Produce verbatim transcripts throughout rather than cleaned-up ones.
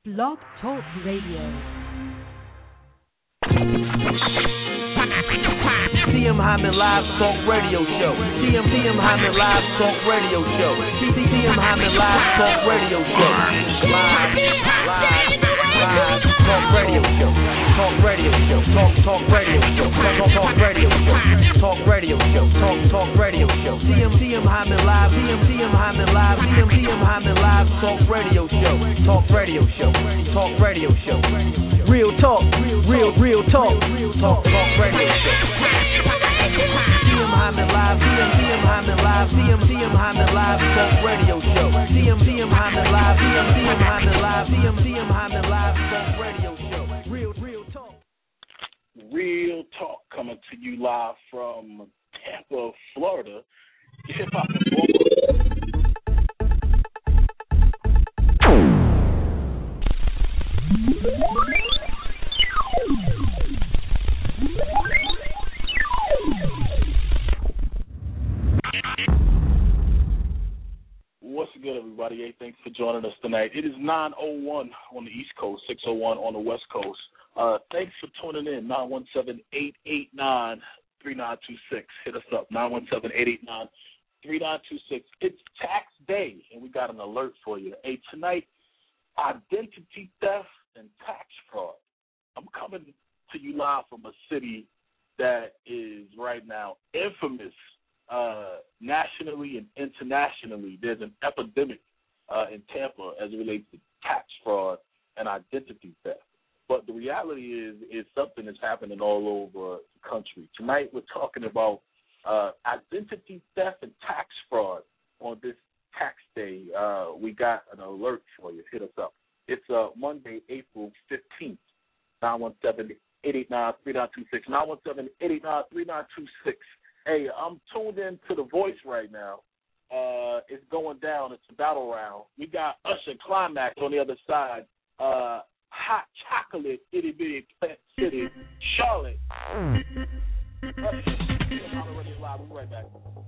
Blog Talk Radio. T M Hyman Live Talk Radio Show. T M T M Hyman Live Talk Radio Show. T M Hyman Live Talk Radio Show. Live, live, live Talk Radio Show. Talk Radio Show. Talk Talk Radio Show. Talk Talk Radio Show. Talk Radio Show. Talk Talk Radio Show. T M T M Hyman Live. T M T M Hyman Live. T M T M Hyman Live Talk Radio Show. Talk Radio Show. Talk Radio Show. Real talk. Real real talk. Talk Talk Radio Show. T M Hyman Live, T M T M Hyman Live, T M T M Hyman Live Talk Radio Show. T M T M Hyman Live, T M T M Hyman Live, T M T M Hyman Live Talk Radio Show. Real, real talk. Real talk coming to you live from Tampa, Florida. Hip hop performer. What's good, everybody? Hey, thanks for joining us tonight. It is nine oh one on the East Coast, six oh one on the West Coast. Uh, thanks for tuning in. nine one seven, eight eight nine, three nine two six. Hit us up, nine one seven, eight eight nine, three nine two six. It's tax day, and we got an alert for you. Hey, tonight, identity theft and tax fraud. I'm coming to you live from a city that is right now infamous uh, nationally and internationally. There's an epidemic uh, in Tampa as it relates to tax fraud and identity theft. But the reality is, is something that's happening all over the country. Tonight we're talking about uh, identity theft and tax fraud on this tax day. Uh, we got an alert for you. Hit us up. It's uh, Monday, April fifteenth, nine one seven, eight eight nine, three nine two six, nine one seven, eight eight nine, three nine two six. Hey, I'm tuned in to The Voice right now. Uh, it's going down. It's a battle round. We got Usher Climax on the other side. Uh, Hot Chocolate, Itty Bitty Plant City, Charlotte. Usher, I'm already live. We'll be right back.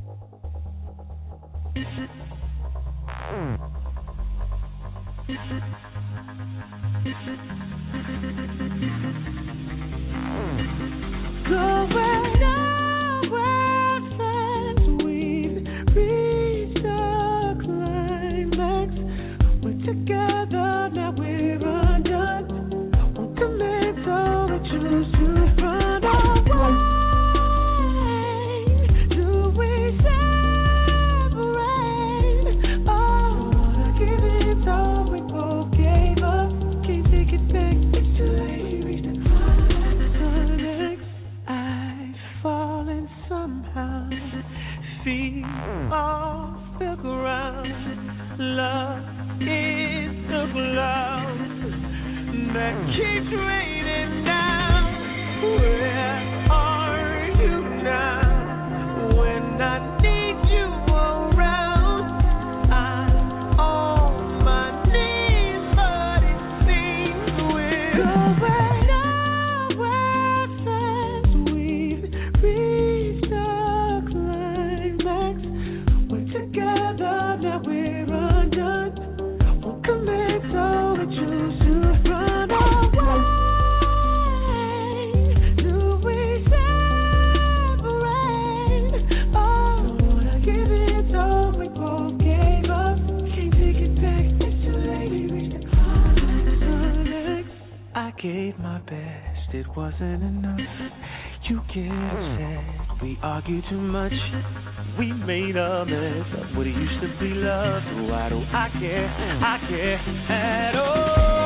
Going nowhere since we've reached the climax. We're together, now we're undone. Won't commit, so we choose to run away. Do we separate? Oh, wanna give it all we both gave up. Can't take it back, it's too late. Somehow, feet off the ground. Love is the cloud that keeps raining down. Where are you now? When I need you around, I'm on my knees, but it seems we're going nowhere since we've reached. Together, now we're undone. Won't commit, so we choose to run away. Do we separate? Oh, wanna give it all we both gave up. Can't take it back, it's too late. We reached the climax. I gave my best, it wasn't enough. You get upset, we argue too much. We made a mess of what it used to be love. So why do I care? I care at all.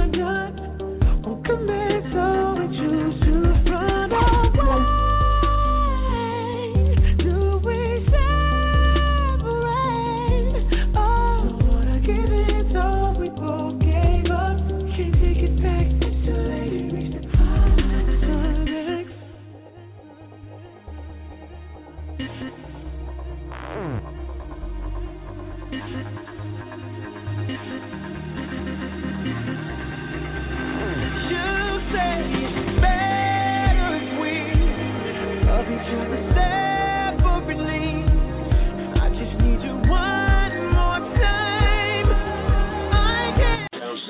Commit, so we choose to run away. of each other separately. I just need you one more time. I can't.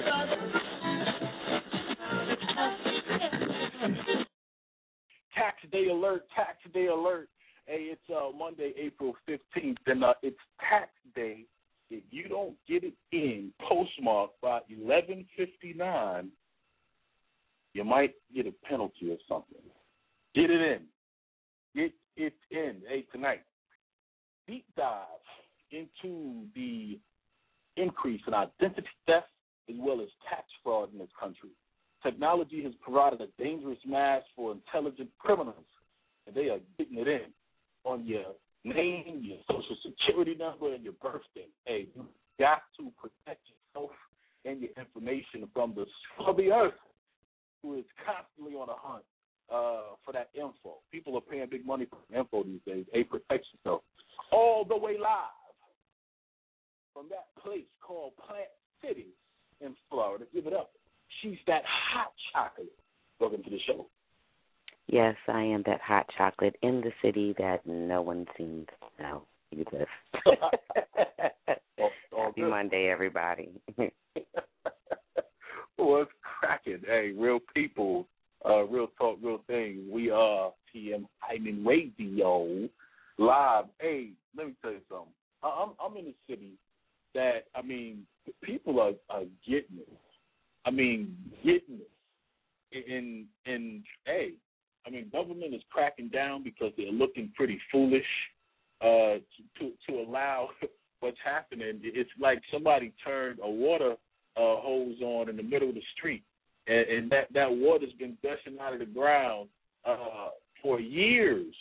Tax day alert, tax day alert. Hey, it's uh, Monday, April fifteenth, and uh, it's tax day. If you don't get it in postmarked by eleven fifty-nine, you might get a penalty or something. Get it in. Get it in. Hey, tonight, deep dive into the increase in identity theft as well as tax fraud in this country. Technology has provided a dangerous mask for intelligent criminals, and they are getting it in on your name, your social security number, and your birthday. Hey, you got to protect yourself and your information from the scum of the earth, who is constantly on a hunt uh, for that info. People are paying big money for info these days. Hey, protect yourself. All the way live from that place called Plant City in Florida. Give it up. She's that hot chocolate. Welcome to the show. Yes, I am that hot chocolate in the city that no one seems to know you live. all, all Happy good. Monday, everybody. What's cracking? Hey, real people, uh, real talk, real things. We are T M Hyman Radio live. Hey, let me tell you something. I'm I'm in a city that, I mean, people are, are getting it. I mean, getting it. And, and, hey, I mean, government is cracking down because they're looking pretty foolish uh, to, to allow what's happening. It's like somebody turned a water uh, hose on in the middle of the street, and, and that, that water's been gushing out of the ground uh, for years.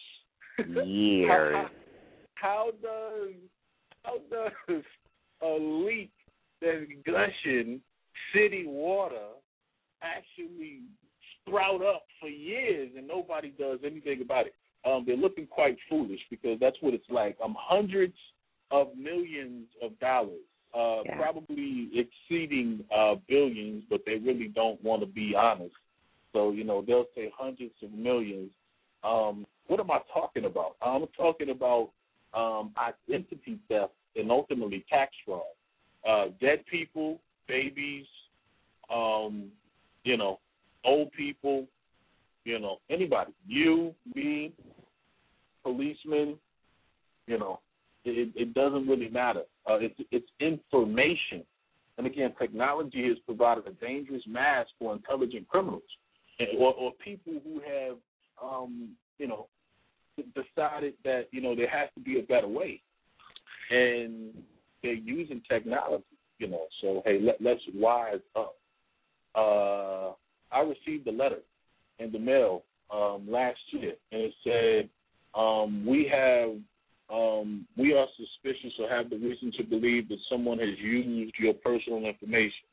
Years. how, how does how does a leak that's gushing city water actually sprout up for years and nobody does anything about it? Um, they're looking quite foolish because that's what it's like. Um, hundreds of millions of dollars, uh, yeah. probably exceeding uh, billions, but they really don't want to be honest. So, you know, they'll say hundreds of millions. Um, what am I talking about? I'm talking about um, identity theft and ultimately tax fraud. Uh, dead people, babies, um, you know, old people, you know, anybody, you, me, policemen, you know, it, it doesn't really matter. Uh, it's, it's information. And again, technology has provided a dangerous mask for intelligent criminals or, or people who have, um, you know, decided that, you know, there has to be a better way. And they're using technology, you know. So, hey, let, let's wise up. Uh, I received a letter in the mail um, last year, and it said, um, we have, um, we are suspicious or have the reason to believe that someone has used your personal information.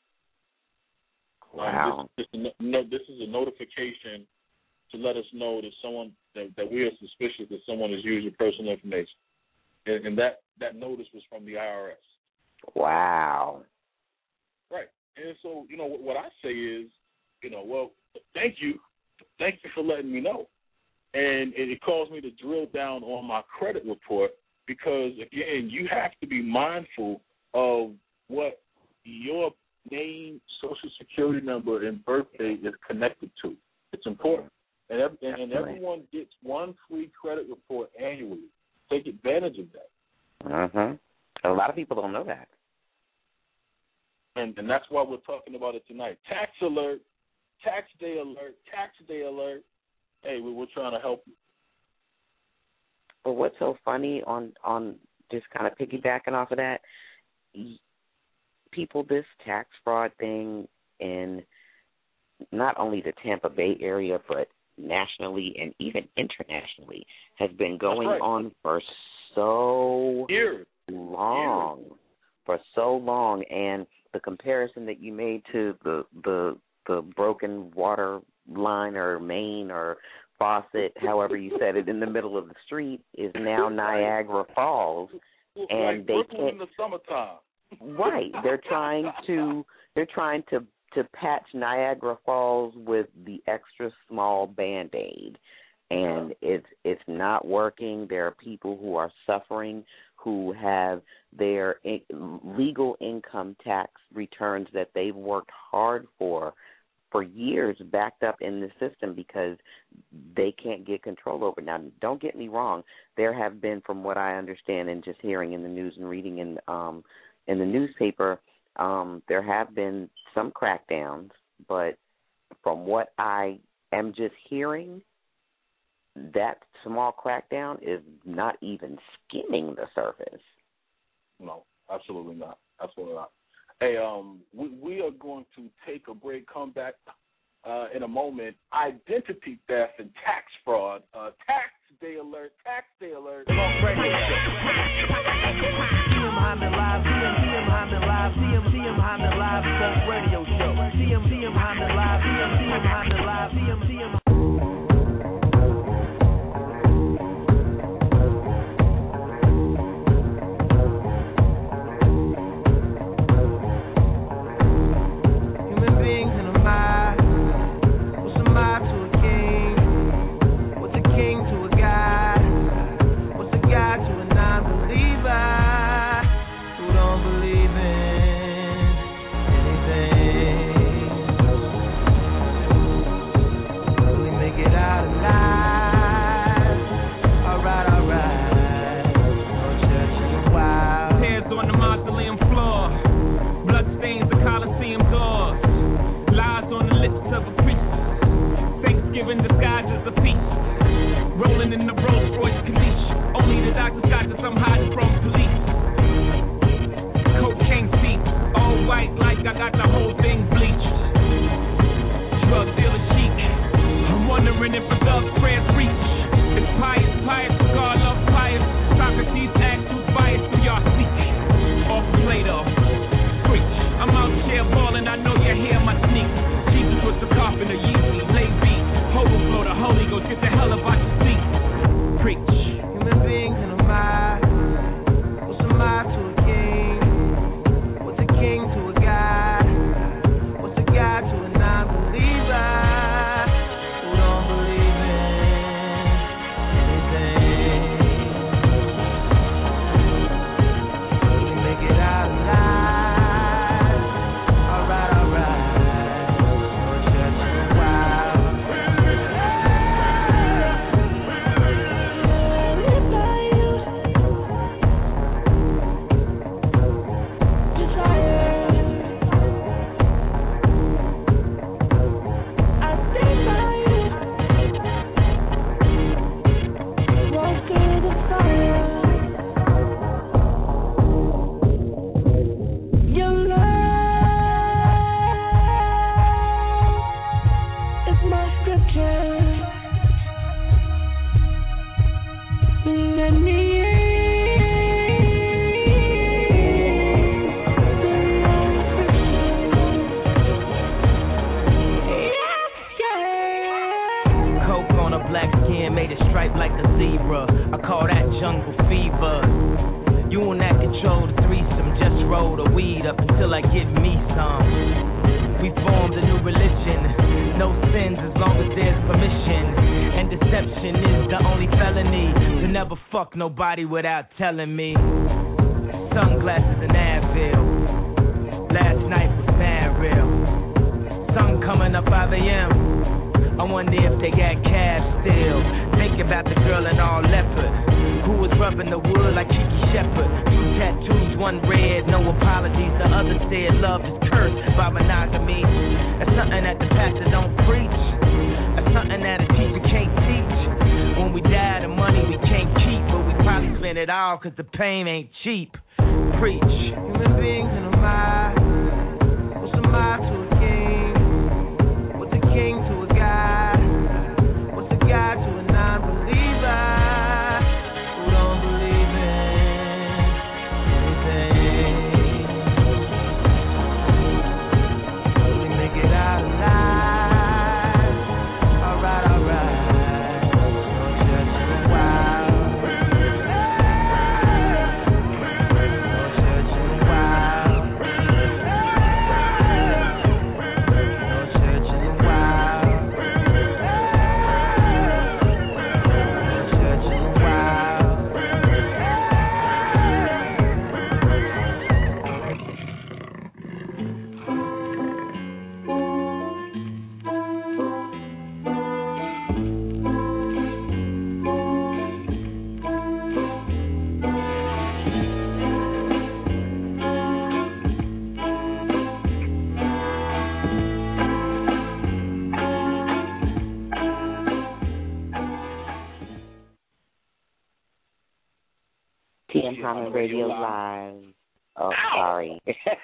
Wow. Um, this, this, is a, no, this is a notification to let us know that someone that, that we are suspicious that someone has used your personal information, and, and that, that notice was from the I R S. Wow. Right. And so, you know, what, what I say is, you know, well, thank you. Thank you for letting me know. And it, it caused me to drill down on my credit report because, again, you have to be mindful of what your name, social security number, and birthday is connected to. It's important. And, every, and, and everyone gets one free credit report annually. Take advantage of that. Uh-huh. A lot of people don't know that. And, and that's why we're talking about it tonight. Tax alert, tax day alert, tax day alert. Hey, we, we're trying to help you. But what's so funny on, on just kind of piggybacking off of that, people, this tax fraud thing in not only the Tampa Bay area, but nationally and even internationally has been going right. on for so Years. long, Years. for so long. And the comparison that you made to the, the, the broken water line or main or faucet, however you said it, in the middle of the street is now Niagara Falls, and like they Brooklyn can't. in the summertime. Right, they're trying to they're trying to to patch Niagara Falls with the extra small Band-Aid, and it's it's not working. There are people who are suffering who have their in, legal income tax returns that they've worked hard for for years backed up in the system because they can't get control over it. Now, don't get me wrong. There have been, from what I understand and just hearing in the news and reading in um, in the newspaper, um, there have been some crackdowns, but from what I am just hearing, that small crackdown is not even skimming the surface. No, absolutely not. Absolutely not. Hey, um, we, we are going to take a break, come back uh, in a moment. Identity theft and tax fraud. Uh, tax day alert, tax day alert. Talk radio show. C M Hyman Live, C M, C M Hyman Live, C M, C M Hyman Live, Talk radio show. C M, C M Hyman Live, C M, C M Hyman Live, C M, C M. Nobody without telling me. Sunglasses and Advil. Last night was mad real. Sun coming up five a.m. I wonder if they got cash still. Think about the girl in all leopard who was rubbing the wood like Kiki Shepard. Two tattoos, one red, no apologies. The other said love is cursed by monogamy. That's something that the pastor don't preach. That's something that a teacher can't teach. When we die, the money we can't keep, but we probably spend it all cause the pain ain't cheap. Preach. Human beings in a mind. What's a mind to a king? What's a king to a god? What's a god to a non-believer who don't believe in anything? We make it out alive. Alright, alright. T M Hyman Radio Live. Live. Oh, Ow. sorry.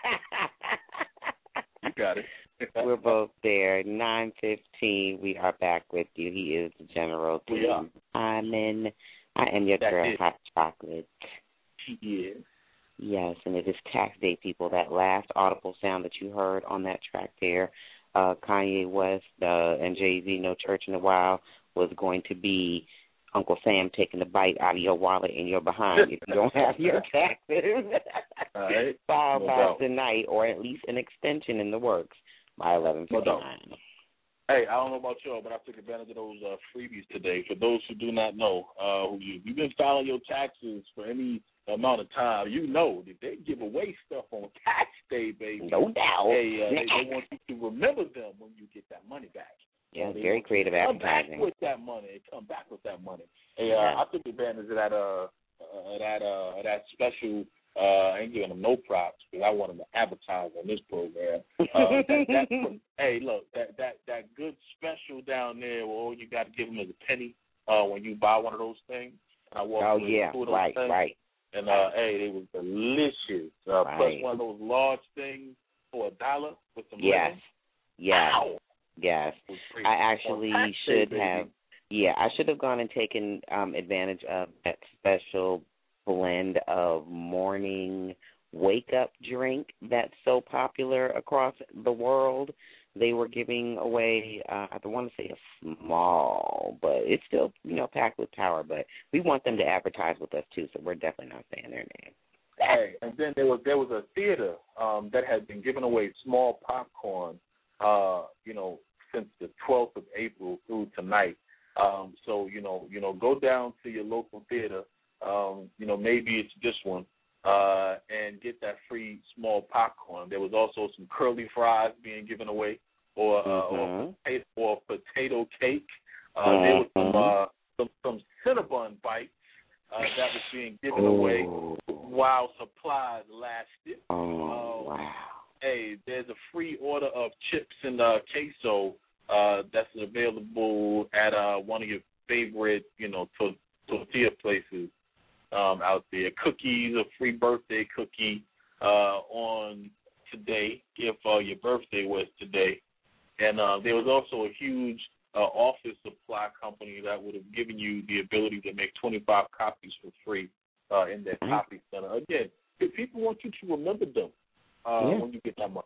You got it. We're both there. nine fifteen. We are back with you. He is the General T M Hyman. I am your That's girl, it. Hot Chocolate. She is. Yes, and it is tax day, people. That last audible sound that you heard on that track there, uh, Kanye West uh, and Jay-Z, No Church in a While, was going to be Uncle Sam taking the bite out of your wallet and your behind if you don't have your taxes. All right. File No by doubt. tonight, or at least an extension in the works by eleven fifty-nine. No Hey, I don't know about y'all, but I took advantage of those uh, freebies today. For those who do not know, uh, who you, you've been filing your taxes for any amount of time, you know that they give away stuff on tax day, baby. No doubt. Hey, uh, they, they want you to remember them when you get that money back. Yeah, they very creative come advertising. Come back with that money. Come back with that money. Hey, uh, yeah. I took advantage of that. Uh, uh that uh, that special. Uh, I ain't giving them no props because I want them to advertise on this program. Uh, that, that, hey, look, that, that, that good special down there where all you got to give them is a penny uh, when you buy one of those things. And I walked oh, through yeah, those right, things, right. And, uh, hey, they was delicious. Uh, right. Plus one of those large things for a dollar with some Yes, lemon. yes, Ow. yes. I actually should day, have, yeah, I should have gone and taken um, advantage of that special blend of morning wake-up drink that's so popular across the world. They were giving away, uh, I don't want to say a small, but it's still, you know, packed with power. But we want them to advertise with us, too, so we're definitely not saying their name. Hey, and then there was there was a theater um, that had been giving away small popcorn, uh, you know, since the twelfth of April through tonight. Um, so, you know, you know, go down to your local theater. Um, you know, maybe it's this one, uh, and get that free small popcorn. There was also some curly fries being given away, or uh, mm-hmm. or, potato, or potato cake. Uh, mm-hmm. There was some, uh, some some Cinnabon bites uh, that was being given Ooh. away while supplies lasted. Oh, uh, wow. Hey, there's a free order of chips and uh, queso uh, that's available at uh, one of your favorite, you know, to- tortilla places. Um, out there, cookies, a free birthday cookie uh, on today, if uh, your birthday was today. And uh, there was also a huge uh, office supply company that would have given you the ability to make twenty-five copies for free uh, in their mm-hmm. copy center. Again, if people want you to remember them uh, yeah. when you get that money.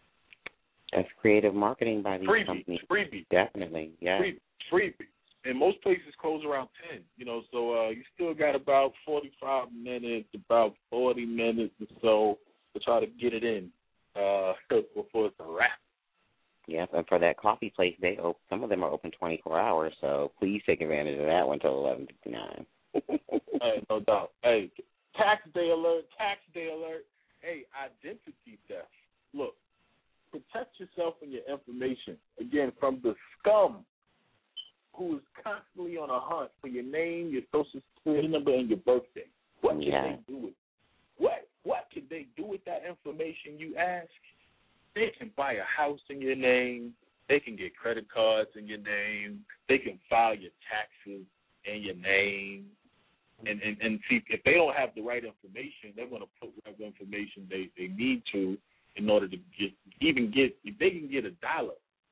That's creative marketing by these freebie, companies. Freebie. Definitely, yeah. Freebie. Freebie. And most places close around ten, you know, so uh, you still got about forty-five minutes, about forty minutes or so to try to get it in uh, before it's a wrap. Yes, and for that coffee place, they op- some of them are open twenty-four hours, so please take advantage of that one until eleven fifty-nine. Hey, no doubt. Hey, tax day alert, tax day alert. Hey, identity theft. Look, protect yourself and your information, again, from the scum who is constantly on a hunt for your name, your social security number, and your birthday. What can yeah. they do with it? What what can they do with that information, you ask? They can buy a house in your name. They can get credit cards in your name. They can file your taxes in your name. And, and, and see, if they don't have the right information, they're going to put whatever information they, they need to in order to get, even get, if they can get a dollar,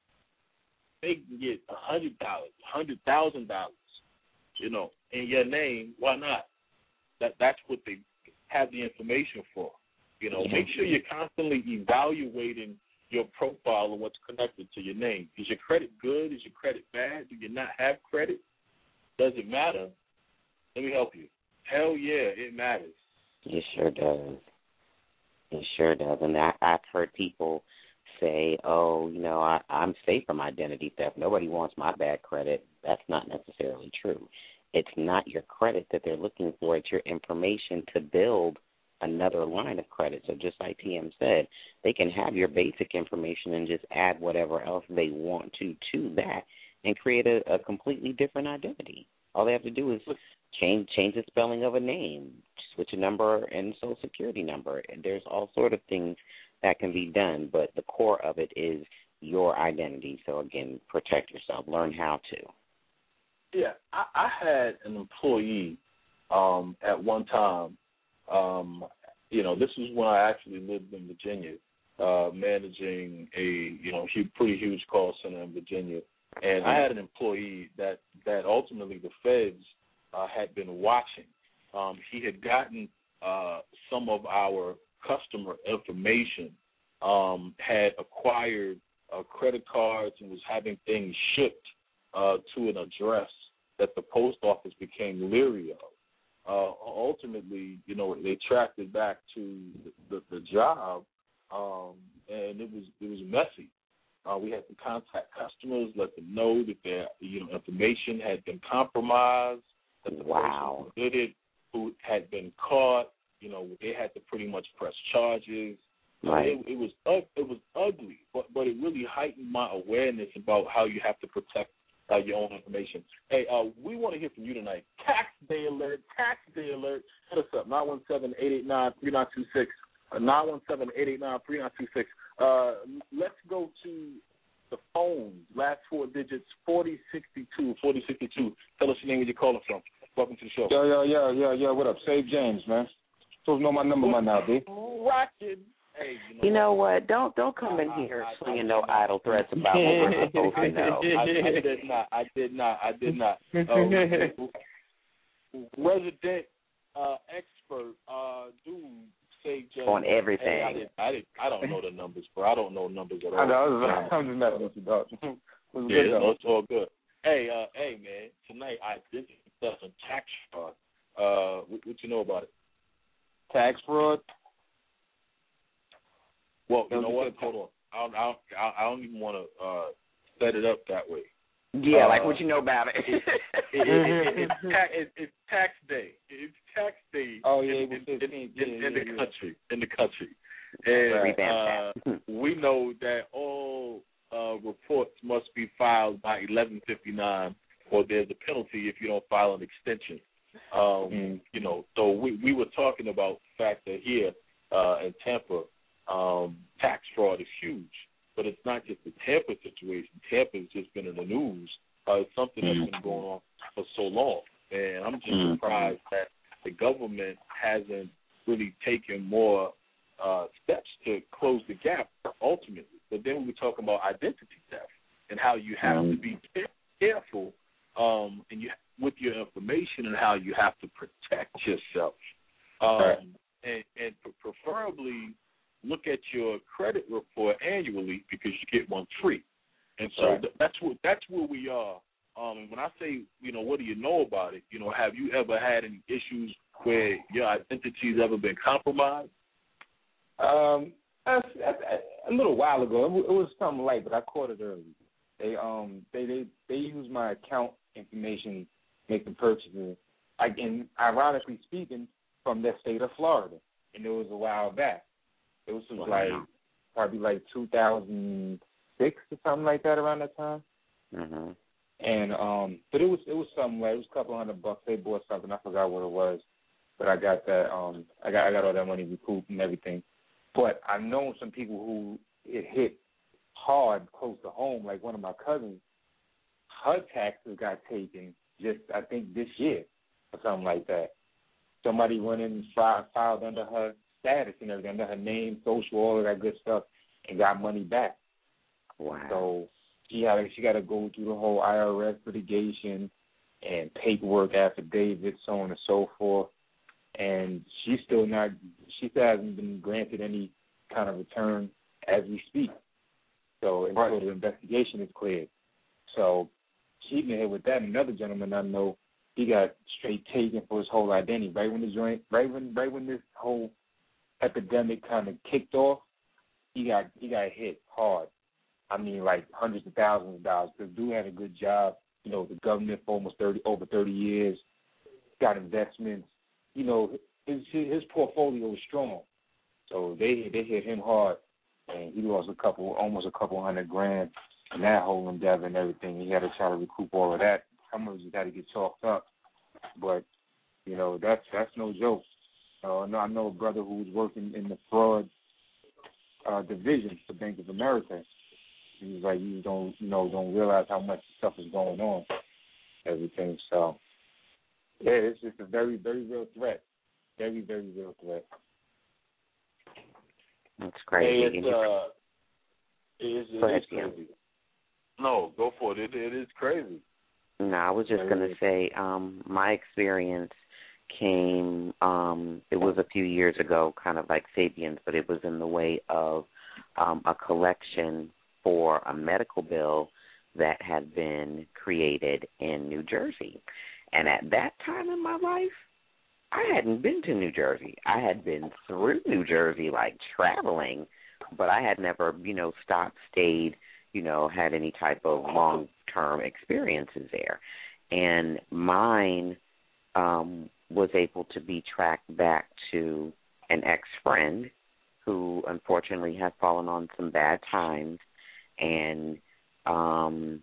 they can get a hundred dollars, a hundred thousand dollars, you know, in your name. Why not? That that's what they have the information for. You know, yeah. make sure you're constantly evaluating your profile and what's connected to your name. Is your credit good? Is your credit bad? Do you not have credit? Does it matter? Let me help you. Hell yeah, it matters. It sure does. It sure does. And I, I've heard people say, oh, you know, I, I'm safe from identity theft. Nobody wants my bad credit. That's not necessarily true. It's not your credit that they're looking for. It's your information to build another line of credit. So just like T M said, they can have your basic information and just add whatever else they want to to that and create a, a completely different identity. All they have to do is change change the spelling of a name, switch a number and social security number. And there's all sort of things that can be done, but the core of it is your identity. So, again, protect yourself. Learn how to. Yeah, I, I had an employee um, at one time Um, you know, this was when I actually lived in Virginia, uh, managing a you know hu- pretty huge call center in Virginia, and I had an employee that that ultimately the feds uh, had been watching. Um, he had gotten uh, some of our customer information, um, had acquired uh, credit cards, and was having things shipped uh, to an address that the post office became leery of. Uh, ultimately, you know, they tracked it back to the, the, the job, um, and it was it was messy. Uh, we had to contact customers, let them know that their you know information had been compromised, that the wow. person who did it, who had been caught, you know, they had to pretty much press charges. Right. It, it was it was ugly, but but it really heightened my awareness about how you have to protect uh, your own information. Hey, uh, we want to hear from you tonight. Tax Day Alert, Tax Day Alert. Hit us up, nine one seven, eight eight nine, three nine two six, nine one seven, eight eight nine, three nine two six. Uh, let's go to the phones. Last four digits, forty sixty-two, forty sixty-two. Tell us your name and you're calling from. Welcome to the show. Yo, yo, yo, yo, yo, what up? Save James, man. Supposed to know my number by now, B. Rockin'. Hey, you know, You know what? Don't don't come in here slinging no idle threats about what we're supposed to know. I, I did not. I did not. I did not. Uh, resident uh, expert, uh, dude, say just On everything. Hey, I, did, I, did, I don't know the numbers, bro. I don't know numbers at all. I know. I'm just messing with you, dog. Yeah, good, no, it's all good. Hey, uh, hey, man. Tonight, identity theft and tax fraud. Uh, what, what you know about it? Tax fraud? Well, you know what? Hold on. I don't, I don't, I don't even want to uh, set it up that way. Yeah, uh, like what you know about it. it, it, it, it, it's, ta- it, it's tax day. It's tax day. Oh, yeah, in, it was in, fifteen. in, Yeah, in yeah, the yeah. country. In the country. And Revamp uh, we know that all uh, reports must be filed by eleven fifty-nine, or there's a penalty if you don't file an extension. Um, Mm. You know, so we, we were talking about the fact that here uh, in Tampa, um, tax fraud is huge. But it's not just the Tampa situation. Tampa's just been in the news. Uh, it's something that's been going on for so long. And I'm just Mm. surprised that the government hasn't really taken more uh, steps to close the gap ultimately. But then we talk about identity theft and how you have to be careful um, and you with your information and how you have to protect yourself. Um, right. and, and preferably look at your credit report annually because you get one free. And so right. th- that's what that's where we are. Um, and when I say, you know, what do you know about it? You know, have you ever had any issues where your identity's ever been compromised? Um, a, a, a little while ago, it, w- it was something light, but I caught it early. They um they they they used my account information making purchases. I, and ironically speaking, from the state of Florida, and it was a while back. It was Wow. like probably like two thousand six or something like that around that time. Mm-hmm. And um, but it was it was something like it was a couple hundred bucks. They bought something, I forgot what it was, but I got that um I got I got all that money recouped and everything. But I've known some people who it hit hard close to home. Like one of my cousins, her taxes got taken just I think this year or something like that. Somebody went in and filed, filed under her status and everything, under her name, social, all of that good stuff, and got money back. Wow. So she had she got to go through the whole I R S litigation and paperwork, affidavits, so on and so forth. And she's still not. She still hasn't been granted any kind of return as we speak. So until Right. the investigation is cleared. So she been hit with that. Another gentleman I know, he got straight taken for his whole identity. Right when the joint, right when right when this whole epidemic kind of kicked off, he got he got hit hard. I mean, like hundreds of thousands of dollars. The dude had a good job, you know, the government for almost thirty over thirty years, got investments. You know, his his portfolio was strong, so they they hit him hard, and he lost a couple, almost a couple hundred grand in that whole endeavor and everything. He had to try to recoup all of that. Some of it just had to get chalked up, but you know that's that's no joke. Uh, I know I know a brother who was working in the fraud uh, division for Bank of America. He was like, you don't, you know, don't realize how much stuff is going on, everything. So, yeah, it's just a very, very real threat. Very, very real threat. That's crazy. Hey, it's, uh, it is, it Go ahead, is crazy. No, go for it. It, it is crazy. No, I was just going to say um, my experience came, um, it was a few years ago, kind of like Sabian's, but it was in the way of um, a collection for a medical bill that had been created in New Jersey. And at that time in my life, I hadn't been to New Jersey. I had been through New Jersey, like traveling, but I had never, you know, stopped, stayed, you know, had any type of long-term experiences there. And mine um, was able to be tracked back to an ex-friend who unfortunately had fallen on some bad times and um,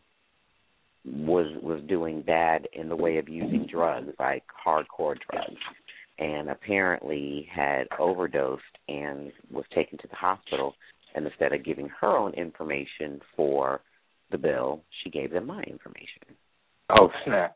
was was doing bad in the way of using drugs, like hardcore drugs, and apparently had overdosed and was taken to the hospital. And instead of giving her own information for the bill, she gave them my information. Oh, snap.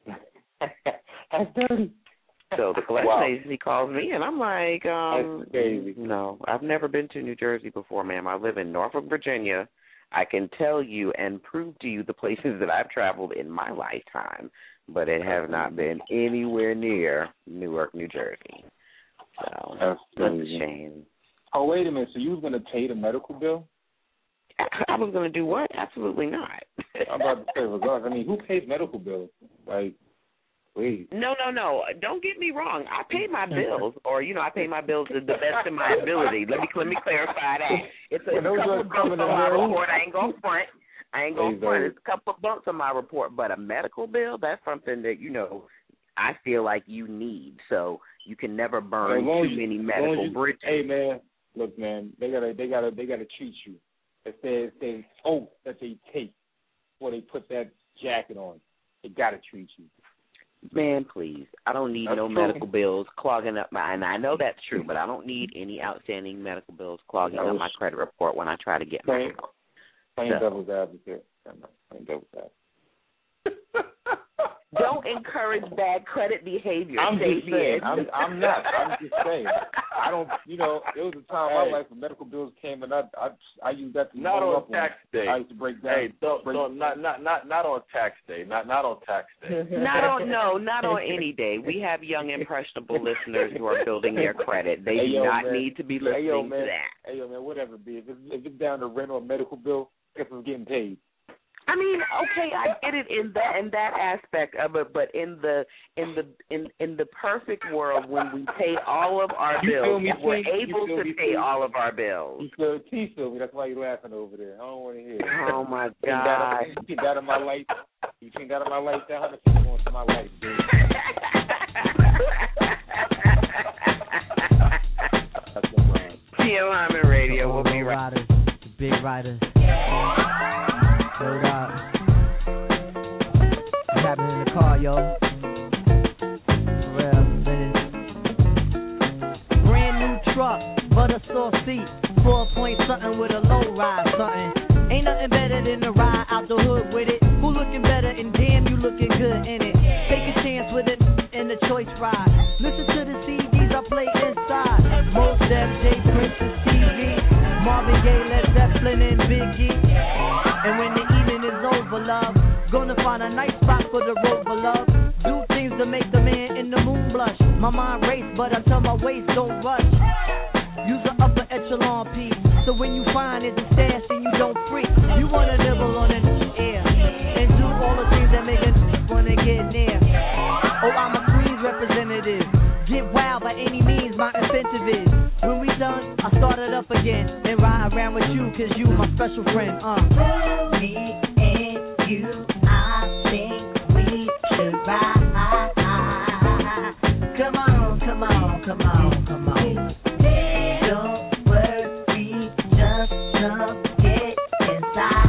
That's dirty. So the collection Wow. agency calls me, and I'm like, um, That's crazy. no, I've never been to New Jersey before, ma'am. I live in Norfolk, Virginia. I can tell you and prove to you the places that I've traveled in my lifetime, but it has not been anywhere near Newark, New Jersey. So That's that's crazy. a shame. Oh, wait a minute. So you was going to pay the medical bill? I was going to do what? Absolutely not. I'm about to say, regardless. I mean, who pays medical bills? Like, wait. No, no, no. Don't get me wrong. I pay my bills, or you know, I pay my bills to the best of my ability. Let me let me clarify that. It's a When those couple are of bumps coming on in my there, report. I ain't gonna front. I ain't gonna Hey, front. those- It's a couple of bumps on my report, but a medical bill, that's something that you know I feel like you need. So you can never burn As long too as you- many as long medical as you- bridges. Hey, man, look, man, they gotta, they gotta, they gotta treat you. If they, if they oath that they take before they put that jacket on, they gotta treat you. Man, please. I don't need That's no true. medical bills clogging up my, and I know that's true, but I don't need any outstanding medical bills clogging That up was- my credit report when I try to get my Plain, house. plain So- devil's advocate. Plain devil's advocate. Don't encourage bad credit behavior. I'm just saying. Sabian. I'm, I'm not. I'm just saying. I don't. You know, there was a time in Hey. my life when medical bills came, and I, I, I used that to Not roll on up tax day. I used to break down. Hey, don't, break, don't, not, not, not, not on tax day. Not, not on tax day. Not on no, not on any day. We have young impressionable listeners who are building their credit. They Hey, do yo, not man. need to be Hey, listening yo, to man. that. Hey, yo, man, whatever, B. If it's, if it's down to rent or a medical bill, guess who's getting paid? I mean, okay, I get it in that in that aspect of it, but in the in the in in the perfect world when we pay all of our You feel bills, me, we're T? You able feel to me, pay T? all of our bills. You feel T feel me? That's why you're laughing over there. I don't want to hear it. Oh my You think that- God. You think that in my life? You think that in my life? That how much you going to my life, dude? That's the problem. T M Hyman Radio. We'll be Low right. riders, the big riders. Hold up. What's happening in the car, yo? For real, finish. Brand new truck, butter sauce seat, four point something with a low ride something. Ain't nothing better than to ride out the hood with it. Who looking better? And damn, you looking good in it. Take a chance with it in the choice ride. Listen to the C Ds I play inside. Most Def, J Princess T V, Marvin Gaye, Led Zeppelin, and Biggie. And when the evening is over, love, gonna find a nice spot for the rover, love. Do things to make the man in the moon blush. My mind race, but I tell my waist don't rush. Use the upper echelon piece, so when you find it's a stash and you don't freak, you wanna nibble on an air and do all the things that make a wanna get near. Oh, I'm a Queens representative. Get wild by any means, my incentive is. When we done, I start it up again and ride around with you, cause you my special friend, uh. Me and you, I think we should ride. Come on, come on, come on, come on. Don't worry, just jump, get inside.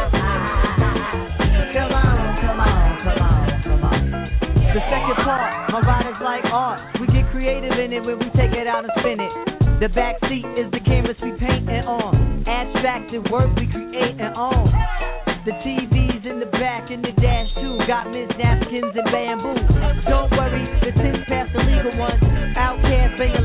Come on, come on, come on, come on. The second part, my ride is like art. We get creative in it when we take it out and spin it. The back seat is the canvas we painting on. Abstracted work we creating on. The T Vs in the back and the dash too. Got Miss Napkins and bamboo. Don't worry, the tin's past the legal ones. Outcast, bang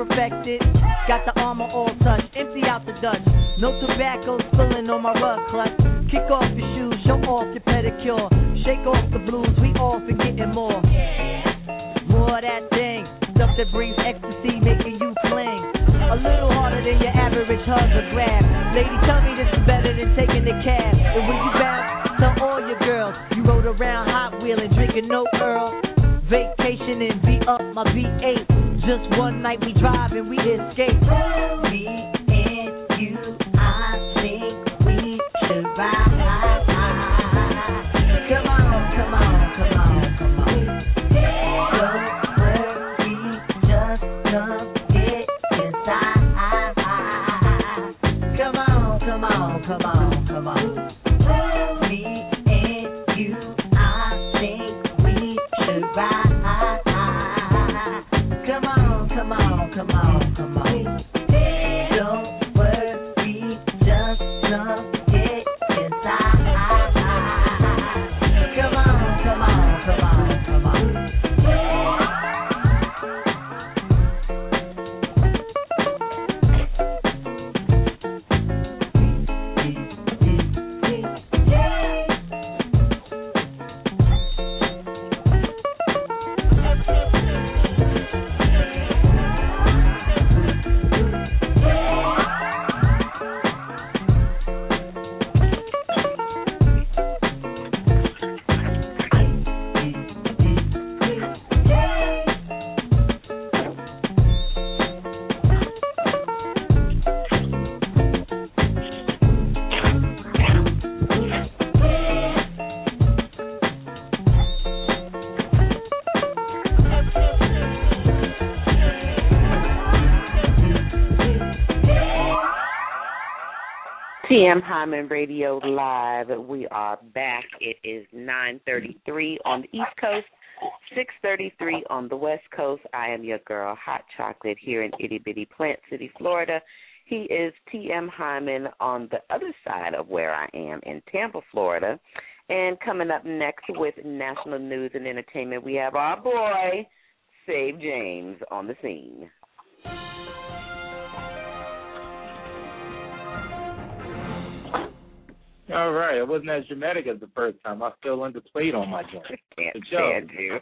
perfected. Got the armor all touched, empty out the Dutch. No tobacco spilling on my rug clutch. Kick off your shoes, show off your pedicure. Shake off the blues, we off and getting more. More of that thing, stuff that brings ecstasy, making you fling. A little harder than your average hug or grab. Lady, tell me this is better than taking the cab. And when you bounce, tell all your girls you rode around Hot Wheeling, drinking no Earl. Vacation and beat up my V eight. Just one night we drive and we escape. Me and you, I think we should ride. Come on, come on, come on, come on. Don't worry, just come get inside. Come on, come on, come on, come on. Me and you, I think we should ride. Come on, come on, come on, come on. Don't worry, just come get inside. Come on, come on, come on, come on. T M Hyman Radio Live. We are back. It is nine thirty-three on the East Coast, six thirty-three on the West Coast. I am your girl, Hot Chocolate, here in itty-bitty Plant City, Florida. He is T M Hyman on the other side of where I am in Tampa, Florida. And coming up next with national news and entertainment, we have our boy, Save James, on the scene. All right, it wasn't as dramatic as the first time. I still underplayed on my joint. Can't stand you.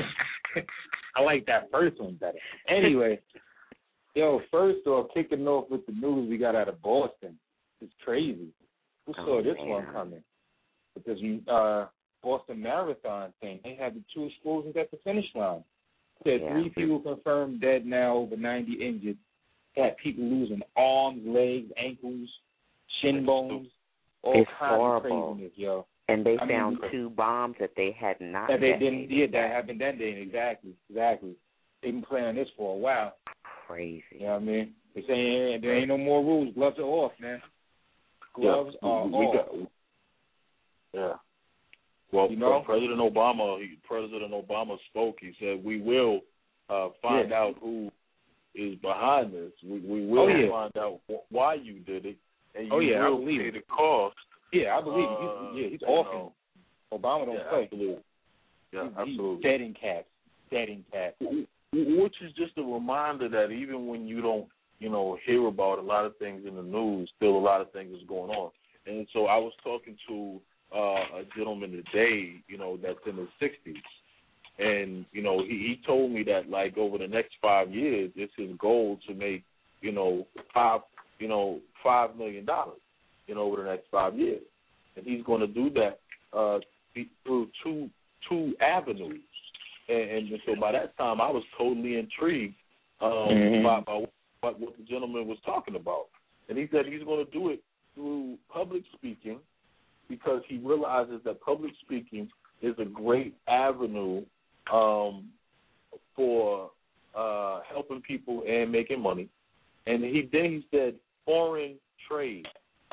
I like that first one better. Anyway, yo, first off, kicking off with the news we got out of Boston. It's crazy. Who saw oh, this man. one coming? With this uh, Boston Marathon thing, they had the two explosions at the finish line. Said yeah. three people confirmed dead now, over ninety injured. Had people losing arms, legs, ankles, shin bones. All it's kinds horrible. of craziness, yo. And they I found mean, two bombs that they had not. That they detonated. didn't. Yeah, that happened that day. Exactly, exactly. They've been playing this for a while. Crazy. You know what I mean? They say there ain't no more rules. Gloves are off, man. Gloves yeah, are we, we off. got, yeah. Well, you know? President Obama, he, President Obama spoke. He said, "We will uh, find yeah. out who is behind this. We, we will oh, yeah. find out wh- why you did it, and you oh, yeah, will I believe pay it. the cost." Yeah, I believe uh, it. He's, yeah, he's you off know. him. Obama don't yeah, play. Absolutely. Yeah, he's, absolutely. He's dead in cats. Dead in cats. Which is just a reminder that even when you don't, you know, hear about a lot of things in the news, still a lot of things is going on. And so I was talking to uh, a gentleman today, you know, that's in his sixties. And, you know, he, he told me that, like, over the next five years, it's his goal to make, you know, five, you know, five million dollars, you know, over the next five years. And he's going to do that uh, through two two avenues. And, and so by that time, I was totally intrigued um, mm-hmm. by, by what, what the gentleman was talking about. And he said he's going to do it through public speaking because he realizes that public speaking is a great avenue um, for uh, helping people and making money. And he then he said foreign trade.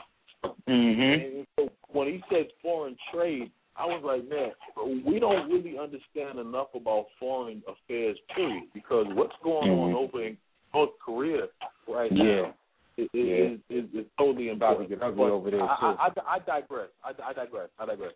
Mm-hmm. And so when he said foreign trade, I was like, man, we don't really understand enough about foreign affairs, period, because what's going mm-hmm. on over in North Korea right yeah. now is, yeah. is, is, is totally about important. to get ugly over there, too. I, I, I digress. I, I digress. I digress.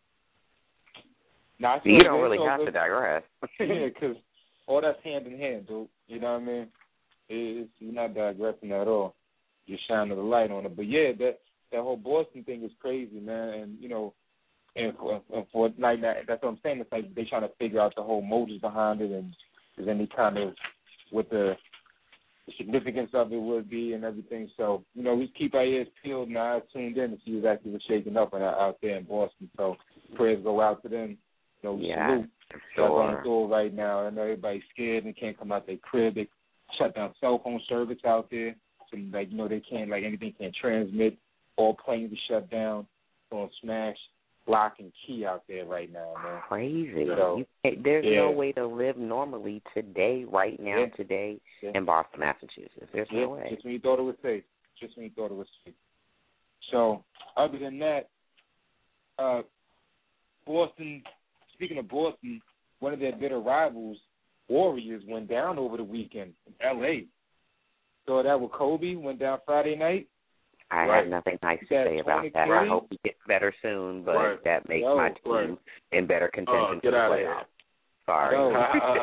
Nah, you don't really have to digress. Yeah, because all that's hand in hand, dude. You know what I mean? It's, you're not digressing at all. You're shining the light on it. But yeah, that that whole Boston thing is crazy, man. And you know, and for, and for like that, that's what I'm saying. It's like they trying to figure out the whole motives behind it, and is any kind of what the, the significance of it would be and everything. So you know, we keep our ears peeled and our eyes tuned in to see exactly what's shaking up out there in Boston. So prayers go out to them. You know, we yeah, salute. sure. That's on right now. I know everybody's scared and can't come out their crib. They shut down cell phone service out there. So, like, you know, they can't, like, anything can't transmit. All planes are shut down. On smash, lock, and key out there right now, man. Crazy. So, you can't, there's yeah. no way to live normally today, right now, yeah. today, yeah. in Boston, Massachusetts. There's yeah. no way. Just when you thought it was safe. Just when you thought it was safe. So, other than that, uh, Boston, speaking of Boston, one of their bitter rivals, Warriors, went down over the weekend in L A Saw that with Kobe, went down Friday night. I right. have nothing nice to that say about that. I hope he gets better soon, but right. that makes Yo, my team right. in better contention Oh, to get the out of playoffs. here. Sorry. Yo,